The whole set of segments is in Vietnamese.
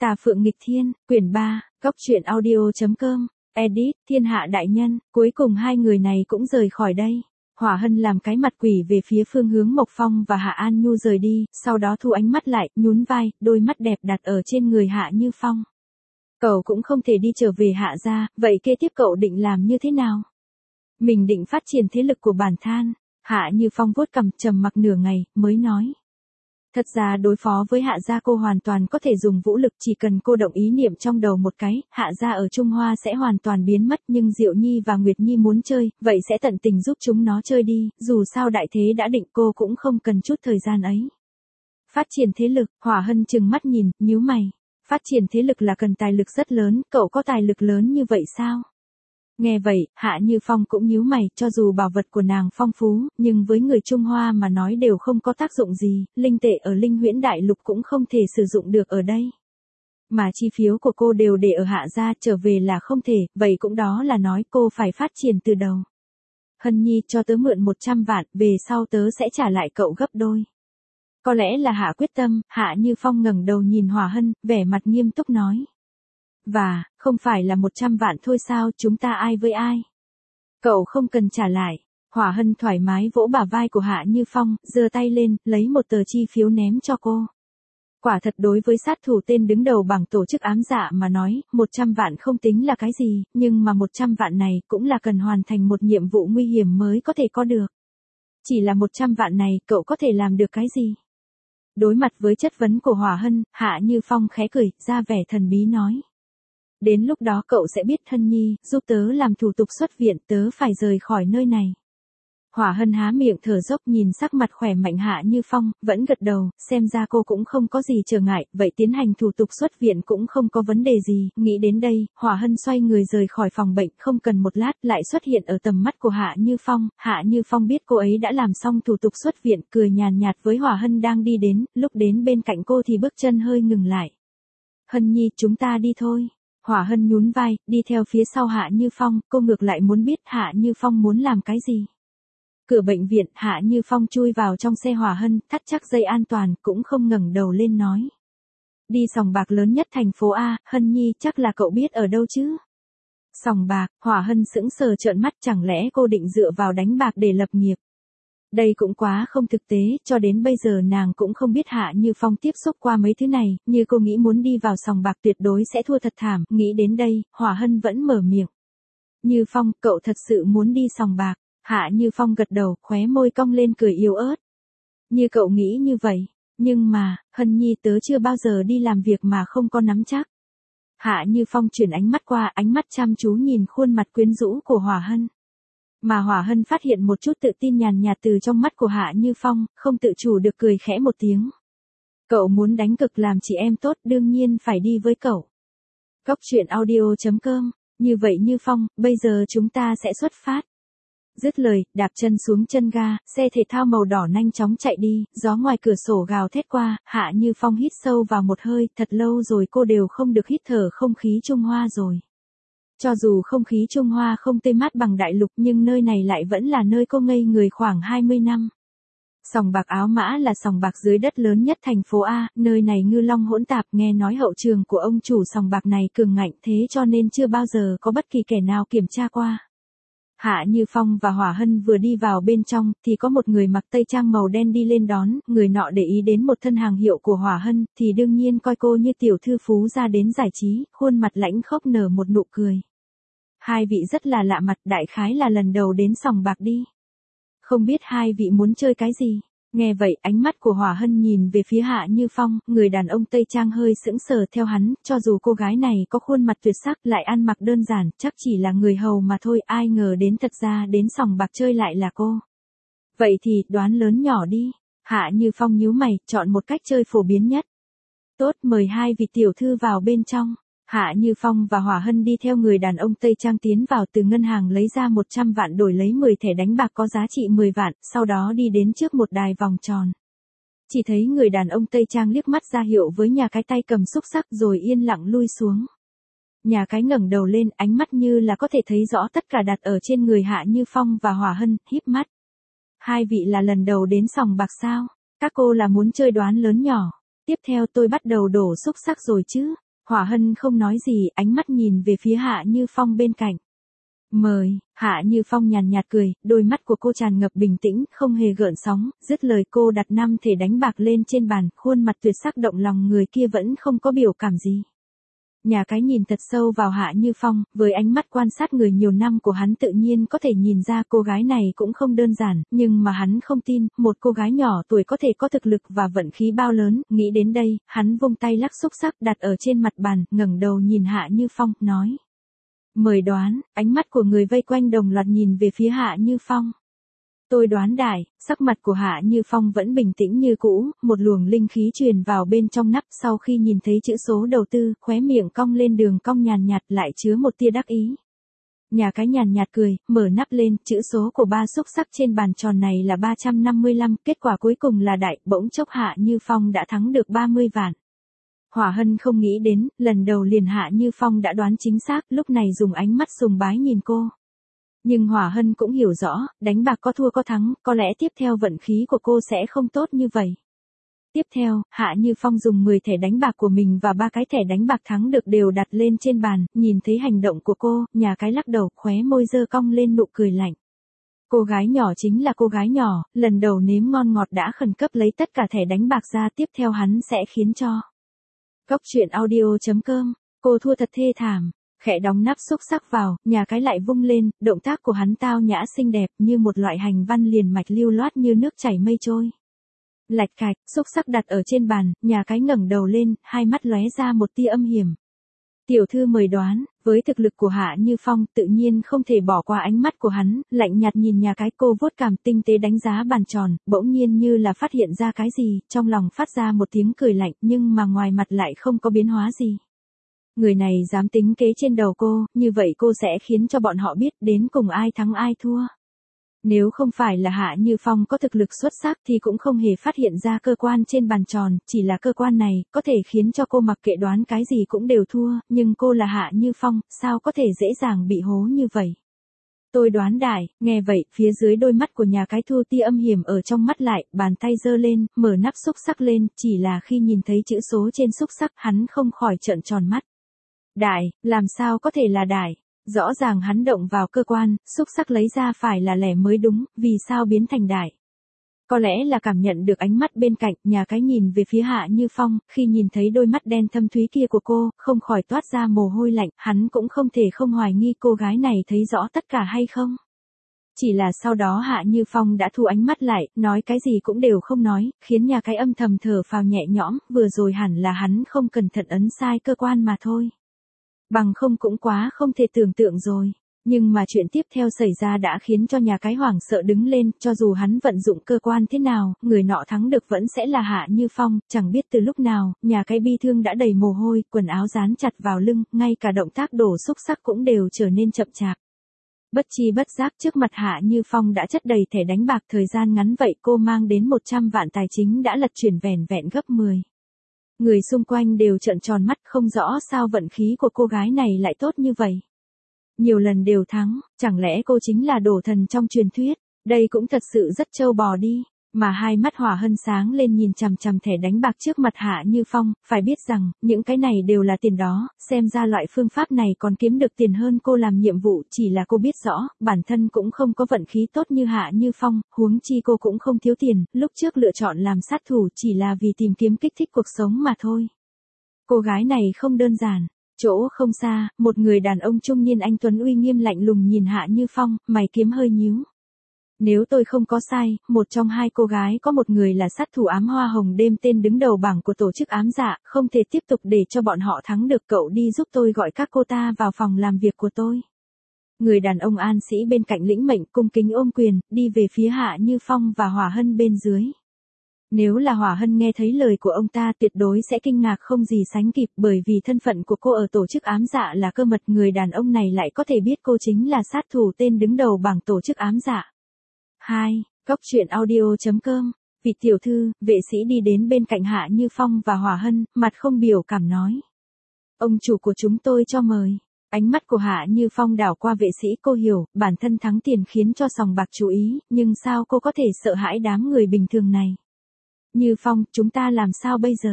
Tà Phượng Nghịch Thiên, quyển 3, Góc truyện audio.com, edit, Thiên Hạ Đại Nhân, cuối cùng hai người này cũng rời khỏi đây. Hỏa Hân làm cái mặt quỷ về phía phương hướng Mộc Phong và Hạ An Nhu rời đi, sau đó thu ánh mắt lại, nhún vai, đôi mắt đẹp đặt ở trên người Hạ Như Phong. Cậu cũng không thể đi trở về Hạ gia, vậy kế tiếp cậu định làm như thế nào? Mình định phát triển thế lực của bản thân. Hạ Như Phong vuốt cằm trầm mặc nửa ngày, mới nói. Thật ra đối phó với Hạ gia cô hoàn toàn có thể dùng vũ lực, chỉ cần cô động ý niệm trong đầu một cái, Hạ gia ở Trung Hoa sẽ hoàn toàn biến mất, nhưng Diệu Nhi và Nguyệt Nhi muốn chơi, vậy sẽ tận tình giúp chúng nó chơi đi, dù sao đại thế đã định, cô cũng không cần chút thời gian ấy. Phát triển thế lực, Hỏa Hân trừng mắt nhìn, nhíu mày. Phát triển thế lực là cần tài lực rất lớn, cậu có tài lực lớn như vậy sao? Nghe vậy, Hạ Như Phong cũng nhíu mày, cho dù bảo vật của nàng phong phú, nhưng với người Trung Hoa mà nói đều không có tác dụng gì, linh tệ ở Linh Huyễn Đại Lục cũng không thể sử dụng được ở đây. Mà chi phiếu của cô đều để ở Hạ gia, trở về là không thể, vậy cũng đó là nói cô phải phát triển từ đầu. Hân Nhi, cho tớ mượn 100 vạn, về sau tớ sẽ trả lại cậu gấp đôi. Có lẽ là Hạ quyết tâm, Hạ Như Phong ngẩng đầu nhìn Hỏa Hân, vẻ mặt nghiêm túc nói. Và, không phải là 100 vạn thôi sao, chúng ta ai với ai? Cậu không cần trả lại. Hỏa Hân thoải mái vỗ bả vai của Hạ Như Phong, giơ tay lên, lấy một tờ chi phiếu ném cho cô. Quả thật đối với sát thủ tên đứng đầu bảng tổ chức ám dạ mà nói, 100 vạn không tính là cái gì, nhưng mà 100 vạn này cũng là cần hoàn thành một nhiệm vụ nguy hiểm mới có thể có được. Chỉ là 100 vạn này, cậu có thể làm được cái gì? Đối mặt với chất vấn của Hỏa Hân, Hạ Như Phong khẽ cười, ra vẻ thần bí nói. Đến lúc đó cậu sẽ biết. Hân Nhi, giúp tớ làm thủ tục xuất viện, tớ phải rời khỏi nơi này. Hỏa Hân há miệng thở dốc nhìn sắc mặt khỏe mạnh Hạ Như Phong, vẫn gật đầu, xem ra cô cũng không có gì trở ngại, vậy tiến hành thủ tục xuất viện cũng không có vấn đề gì. Nghĩ đến đây, Hỏa Hân xoay người rời khỏi phòng bệnh, không cần một lát lại xuất hiện ở tầm mắt của Hạ Như Phong. Hạ Như Phong biết cô ấy đã làm xong thủ tục xuất viện, cười nhàn nhạt với Hỏa Hân đang đi đến, lúc đến bên cạnh cô thì bước chân hơi ngừng lại. Hân Nhi, chúng ta đi thôi. Hỏa Hân nhún vai, đi theo phía sau Hạ Như Phong, cô ngược lại muốn biết Hạ Như Phong muốn làm cái gì. Cửa bệnh viện, Hạ Như Phong chui vào trong xe Hỏa Hân, thắt chắc dây an toàn, cũng không ngẩng đầu lên nói. Đi sòng bạc lớn nhất thành phố A, Hân Nhi, chắc là cậu biết ở đâu chứ? Sòng bạc, Hỏa Hân sững sờ trợn mắt, chẳng lẽ cô định dựa vào đánh bạc để lập nghiệp? Đây cũng quá không thực tế, cho đến bây giờ nàng cũng không biết Hạ Như Phong tiếp xúc qua mấy thứ này, như cô nghĩ muốn đi vào sòng bạc tuyệt đối sẽ thua thật thảm, nghĩ đến đây, Hỏa Hân vẫn mở miệng. Như Phong, cậu thật sự muốn đi sòng bạc? Hạ Như Phong gật đầu, khóe môi cong lên cười yếu ớt. Như cậu nghĩ như vậy, nhưng mà, Hân Nhi, tớ chưa bao giờ đi làm việc mà không có nắm chắc. Hạ Như Phong chuyển ánh mắt qua, ánh mắt chăm chú nhìn khuôn mặt quyến rũ của Hỏa Hân. Mà Hỏa Hân phát hiện một chút tự tin nhàn nhạt từ trong mắt của Hạ Như Phong, không tự chủ được cười khẽ một tiếng. Cậu muốn đánh cực làm chị em tốt, đương nhiên phải đi với cậu. Góc truyện audio.com, như vậy Như Phong, bây giờ chúng ta sẽ xuất phát. Dứt lời, đạp chân xuống chân ga, xe thể thao màu đỏ nhanh chóng chạy đi, gió ngoài cửa sổ gào thét qua, Hạ Như Phong hít sâu vào một hơi, thật lâu rồi cô đều không được hít thở không khí Trung Hoa rồi. Cho dù không khí Trung Hoa không tươi mát bằng đại lục nhưng nơi này lại vẫn là nơi cô ngây người khoảng 20 năm. Sòng bạc Áo Mã là sòng bạc dưới đất lớn nhất thành phố A, nơi này ngư long hỗn tạp, nghe nói hậu trường của ông chủ sòng bạc này cường ngạnh, thế cho nên chưa bao giờ có bất kỳ kẻ nào kiểm tra qua. Hạ Như Phong và Hỏa Hân vừa đi vào bên trong, thì có một người mặc tây trang màu đen đi lên đón, người nọ để ý đến một thân hàng hiệu của Hỏa Hân, thì đương nhiên coi cô như tiểu thư phú ra đến giải trí, khuôn mặt lãnh khốc nở một nụ cười. Hai vị rất là lạ mặt, đại khái là lần đầu đến sòng bạc đi. Không biết hai vị muốn chơi cái gì? Nghe vậy, ánh mắt của Hỏa Hân nhìn về phía Hạ Như Phong, người đàn ông tây trang hơi sững sờ theo hắn, cho dù cô gái này có khuôn mặt tuyệt sắc lại ăn mặc đơn giản, chắc chỉ là người hầu mà thôi, ai ngờ đến thật ra đến sòng bạc chơi lại là cô. Vậy thì, đoán lớn nhỏ đi. Hạ Như Phong nhíu mày, chọn một cách chơi phổ biến nhất. Tốt, mời hai vị tiểu thư vào bên trong. Hạ Như Phong và Hỏa Hân đi theo người đàn ông Tây Trang tiến vào, từ ngân hàng lấy ra 100 vạn đổi lấy 10 thẻ đánh bạc có giá trị 10 vạn, sau đó đi đến trước một đài vòng tròn. Chỉ thấy người đàn ông Tây Trang liếc mắt ra hiệu với nhà cái tay cầm xúc xắc rồi yên lặng lui xuống. Nhà cái ngẩng đầu lên, ánh mắt như là có thể thấy rõ tất cả đặt ở trên người Hạ Như Phong và Hỏa Hân, híp mắt. Hai vị là lần đầu đến sòng bạc sao? Các cô là muốn chơi đoán lớn nhỏ. Tiếp theo tôi bắt đầu đổ xúc xắc rồi chứ? Hỏa Hân không nói gì, ánh mắt nhìn về phía Hạ Như Phong bên cạnh. Mời, Hạ Như Phong nhàn nhạt cười, đôi mắt của cô tràn ngập bình tĩnh, không hề gợn sóng, dứt lời cô đặt 5 thẻ đánh bạc lên trên bàn, khuôn mặt tuyệt sắc động lòng người kia vẫn không có biểu cảm gì. Nhà cái nhìn thật sâu vào Hạ Như Phong, với ánh mắt quan sát người nhiều năm của hắn tự nhiên có thể nhìn ra cô gái này cũng không đơn giản, nhưng mà hắn không tin, một cô gái nhỏ tuổi có thể có thực lực và vận khí bao lớn, nghĩ đến đây, hắn vung tay lắc xúc xắc đặt ở trên mặt bàn, ngẩng đầu nhìn Hạ Như Phong, nói. Mời đoán, ánh mắt của người vây quanh đồng loạt nhìn về phía Hạ Như Phong. Tôi đoán đại, sắc mặt của Hạ Như Phong vẫn bình tĩnh như cũ, một luồng linh khí truyền vào bên trong nắp sau khi nhìn thấy chữ số đầu tư, khóe miệng cong lên đường cong nhàn nhạt lại chứa một tia đắc ý. Nhà cái nhàn nhạt cười, mở nắp lên, chữ số của 3 xúc xắc trên bàn tròn này là 355, kết quả cuối cùng là đại, bỗng chốc Hạ Như Phong đã thắng được 30 vạn. Hỏa Hân không nghĩ đến, lần đầu liền Hạ Như Phong đã đoán chính xác, lúc này dùng ánh mắt sùng bái nhìn cô. Nhưng Hỏa Hân cũng hiểu rõ, đánh bạc có thua có thắng, có lẽ tiếp theo vận khí của cô sẽ không tốt như vậy. Tiếp theo, Hạ Như Phong dùng 10 thẻ đánh bạc của mình và 3 cái thẻ đánh bạc thắng được đều đặt lên trên bàn, nhìn thấy hành động của cô, nhà cái lắc đầu, khóe môi dơ cong lên nụ cười lạnh. Cô gái nhỏ chính là cô gái nhỏ, lần đầu nếm ngon ngọt đã khẩn cấp lấy tất cả thẻ đánh bạc ra, tiếp theo hắn sẽ khiến cho. Cốc truyện audio.com, cô thua thật thê thảm. Khẽ đóng nắp xúc xắc vào, nhà cái lại vung lên, động tác của hắn tao nhã xinh đẹp như một loại hành văn liền mạch lưu loát như nước chảy mây trôi. Lạch cạch, xúc xắc đặt ở trên bàn, nhà cái ngẩng đầu lên, hai mắt lóe ra một tia âm hiểm. Tiểu thư mời đoán, với thực lực của Hạ Như Phong tự nhiên không thể bỏ qua ánh mắt của hắn, lạnh nhạt nhìn nhà cái cô vuốt cằm tinh tế đánh giá bàn tròn, bỗng nhiên như là phát hiện ra cái gì, trong lòng phát ra một tiếng cười lạnh nhưng mà ngoài mặt lại không có biến hóa gì. Người này dám tính kế trên đầu cô, như vậy cô sẽ khiến cho bọn họ biết đến cùng ai thắng ai thua. Nếu không phải là Hạ Như Phong có thực lực xuất sắc thì cũng không hề phát hiện ra cơ quan trên bàn tròn, chỉ là cơ quan này, có thể khiến cho cô mặc kệ đoán cái gì cũng đều thua, nhưng cô là Hạ Như Phong, sao có thể dễ dàng bị hố như vậy. Tôi đoán đại, nghe vậy, phía dưới đôi mắt của nhà cái thu tia âm hiểm ở trong mắt lại, bàn tay giơ lên, mở nắp xúc xắc lên, chỉ là khi nhìn thấy chữ số trên xúc xắc hắn không khỏi trợn tròn mắt. Đại, làm sao có thể là đại? Rõ ràng hắn động vào cơ quan, xúc xắc lấy ra phải là lẻ mới đúng, vì sao biến thành đại? Có lẽ là cảm nhận được ánh mắt bên cạnh, nhà cái nhìn về phía Hạ Như Phong, khi nhìn thấy đôi mắt đen thâm thúy kia của cô, không khỏi toát ra mồ hôi lạnh, hắn cũng không thể không hoài nghi cô gái này thấy rõ tất cả hay không. Chỉ là sau đó Hạ Như Phong đã thu ánh mắt lại, nói cái gì cũng đều không nói, khiến nhà cái âm thầm thở phào nhẹ nhõm, vừa rồi hẳn là hắn không cẩn thận ấn sai cơ quan mà thôi. Bằng không cũng quá không thể tưởng tượng rồi. Nhưng mà chuyện tiếp theo xảy ra đã khiến cho nhà cái hoảng sợ đứng lên, cho dù hắn vận dụng cơ quan thế nào, người nọ thắng được vẫn sẽ là Hạ Như Phong, chẳng biết từ lúc nào, nhà cái bi thương đã đầy mồ hôi, quần áo dán chặt vào lưng, ngay cả động tác đổ xúc xắc cũng đều trở nên chậm chạp. Bất chi bất giác trước mặt Hạ Như Phong đã chất đầy thẻ đánh bạc, thời gian ngắn vậy cô mang đến 100 vạn tài chính đã lật chuyển vẻn vẹn gấp 10. Người xung quanh đều trợn tròn mắt, không rõ sao vận khí của cô gái này lại tốt như vậy. Nhiều lần đều thắng, chẳng lẽ cô chính là đổ thần trong truyền thuyết, đây cũng thật sự rất trâu bò đi. Mà hai mắt Hỏa Hân sáng lên nhìn chằm chằm thẻ đánh bạc trước mặt Hạ Như Phong, phải biết rằng, những cái này đều là tiền đó, xem ra loại phương pháp này còn kiếm được tiền hơn cô làm nhiệm vụ, chỉ là cô biết rõ, bản thân cũng không có vận khí tốt như Hạ Như Phong, huống chi cô cũng không thiếu tiền, lúc trước lựa chọn làm sát thủ chỉ là vì tìm kiếm kích thích cuộc sống mà thôi. Cô gái này không đơn giản. Chỗ không xa, một người đàn ông trung niên anh tuấn uy nghiêm lạnh lùng nhìn Hạ Như Phong, mày kiếm hơi nhíu. Nếu tôi không có sai, một trong hai cô gái có một người là sát thủ ám hoa hồng đêm tên đứng đầu bảng của tổ chức ám dạ, không thể tiếp tục để cho bọn họ thắng được, cậu đi giúp tôi gọi các cô ta vào phòng làm việc của tôi. Người đàn ông an sĩ bên cạnh lĩnh mệnh cung kính ôm quyền, đi về phía Hạ Như Phong và Hỏa Hân bên dưới. Nếu là Hỏa Hân nghe thấy lời của ông ta tuyệt đối sẽ kinh ngạc không gì sánh kịp, bởi vì thân phận của cô ở tổ chức ám dạ là cơ mật, người đàn ông này lại có thể biết cô chính là sát thủ tên đứng đầu bảng tổ chức ám dạ. 2. Cốc truyện audio.com. Vị tiểu thư, vệ sĩ đi đến bên cạnh Hạ Như Phong và Hỏa Hân, mặt không biểu cảm nói. Ông chủ của chúng tôi cho mời. Ánh mắt của Hạ Như Phong đảo qua vệ sĩ, cô hiểu, bản thân thắng tiền khiến cho sòng bạc chú ý, nhưng sao cô có thể sợ hãi đám người bình thường này? Như Phong, chúng ta làm sao bây giờ?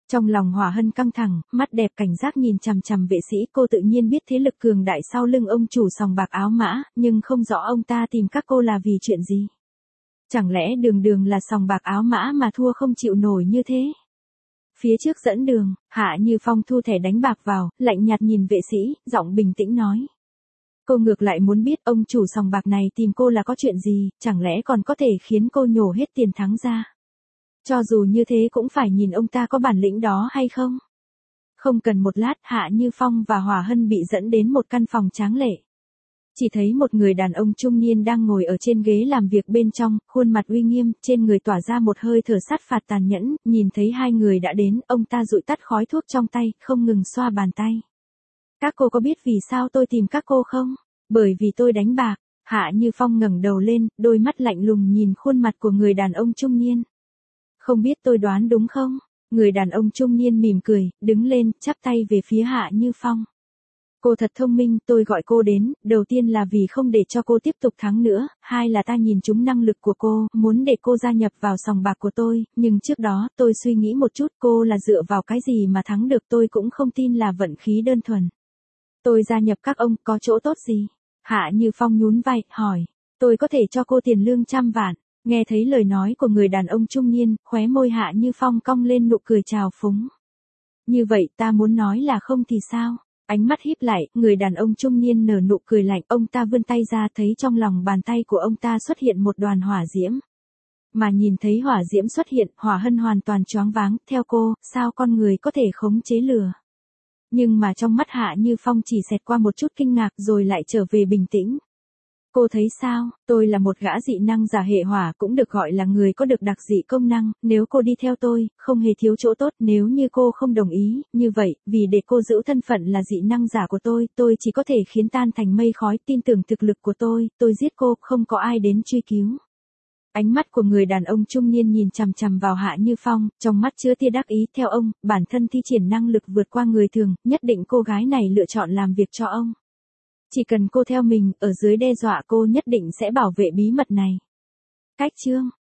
Trong lòng Hỏa Hân căng thẳng, mắt đẹp cảnh giác nhìn chằm chằm vệ sĩ, cô tự nhiên biết thế lực cường đại sau lưng ông chủ sòng bạc áo mã, nhưng không rõ ông ta tìm các cô là vì chuyện gì. Chẳng lẽ đường đường là sòng bạc áo mã mà thua không chịu nổi như thế? Phía trước dẫn đường, Hạ Như Phong thu thẻ đánh bạc vào, lạnh nhạt nhìn vệ sĩ, giọng bình tĩnh nói. Cô ngược lại muốn biết ông chủ sòng bạc này tìm cô là có chuyện gì, chẳng lẽ còn có thể khiến cô nhổ hết tiền thắng ra. Cho dù như thế cũng phải nhìn ông ta có bản lĩnh đó hay không. Không cần một lát, Hạ Như Phong và Hỏa Hân bị dẫn đến một căn phòng tráng lệ. Chỉ thấy một người đàn ông trung niên đang ngồi ở trên ghế làm việc bên trong, khuôn mặt uy nghiêm, trên người tỏa ra một hơi thở sát phạt tàn nhẫn, nhìn thấy hai người đã đến, ông ta dụi tắt khói thuốc trong tay, không ngừng xoa bàn tay. Các cô có biết vì sao tôi tìm các cô không? Bởi vì tôi đánh bạc. Hạ Như Phong ngẩng đầu lên, đôi mắt lạnh lùng nhìn khuôn mặt của người đàn ông trung niên. Không biết tôi đoán đúng không? Người đàn ông trung niên mỉm cười, đứng lên, chắp tay về phía Hạ Như Phong. Cô thật thông minh, tôi gọi cô đến, đầu tiên là vì không để cho cô tiếp tục thắng nữa, hai là ta nhìn trúng năng lực của cô, muốn để cô gia nhập vào sòng bạc của tôi, nhưng trước đó, tôi suy nghĩ một chút cô là dựa vào cái gì mà thắng được, tôi cũng không tin là vận khí đơn thuần. Tôi gia nhập các ông, có chỗ tốt gì? Hạ Như Phong nhún vai, hỏi, tôi có thể cho cô tiền lương 100 vạn. Nghe thấy lời nói của người đàn ông trung niên, khóe môi Hạ Như Phong cong lên nụ cười trào phúng. Như vậy ta muốn nói là không thì sao? Ánh mắt híp lại, người đàn ông trung niên nở nụ cười lạnh, ông ta vươn tay ra thấy trong lòng bàn tay của ông ta xuất hiện một đoàn hỏa diễm. Mà nhìn thấy hỏa diễm xuất hiện, Hỏa Hân hoàn toàn choáng váng, theo cô, sao con người có thể khống chế lửa? Nhưng mà trong mắt Hạ Như Phong chỉ xẹt qua một chút kinh ngạc rồi lại trở về bình tĩnh. Cô thấy sao, tôi là một gã dị năng giả hệ hỏa cũng được gọi là người có được đặc dị công năng, nếu cô đi theo tôi, không hề thiếu chỗ tốt, nếu như cô không đồng ý, như vậy, vì để cô giữ thân phận là dị năng giả của tôi chỉ có thể khiến tan thành mây khói, tin tưởng thực lực của tôi giết cô, không có ai đến truy cứu. Ánh mắt của người đàn ông trung niên nhìn chằm chằm vào Hạ Như Phong, trong mắt chứa tia đắc ý, theo ông, bản thân thi triển năng lực vượt qua người thường, nhất định cô gái này lựa chọn làm việc cho ông. Chỉ cần cô theo mình, ở dưới đe dọa cô nhất định sẽ bảo vệ bí mật này. Cách chương